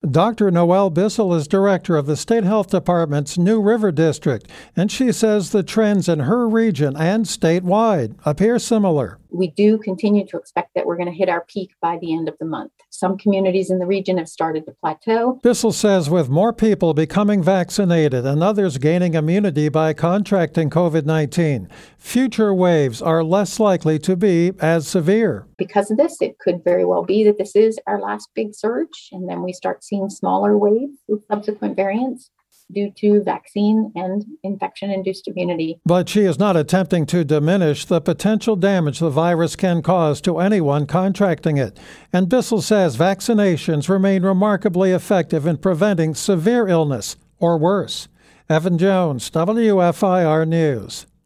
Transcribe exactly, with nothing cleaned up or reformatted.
Doctor Noelle Bissell is director of the State Health Department's New River District, and she says the trends in her region and statewide appear similar. We do continue to expect that we're going to hit our peak by the end of the month. Some communities in the region have started to plateau. Bissell says with more people becoming vaccinated and others gaining immunity by contracting covid nineteen, future waves are less likely to be as severe. Because of this, it could very well be that this is our last big surge, and then we start seeing smaller waves with subsequent variants due to vaccine and infection-induced immunity. But she is not attempting to diminish the potential damage the virus can cause to anyone contracting it. And Bissell says vaccinations remain remarkably effective in preventing severe illness or worse. Evan Jones, W F I R News.